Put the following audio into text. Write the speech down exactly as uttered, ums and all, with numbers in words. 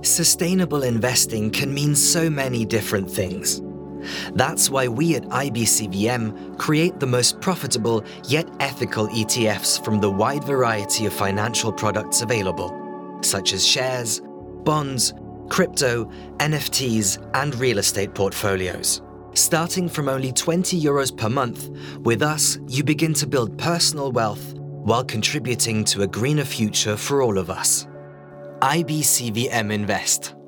Sustainable investing can mean so many different things. That's why we at I B C V M create the most profitable yet ethical E T Fs from the wide variety of financial products available, such as shares, bonds, crypto, N F Ts, and real estate portfolios. Starting from only twenty euros per month, with us, you begin to build personal wealth while contributing to a greener future for all of us. I B C V M Invest.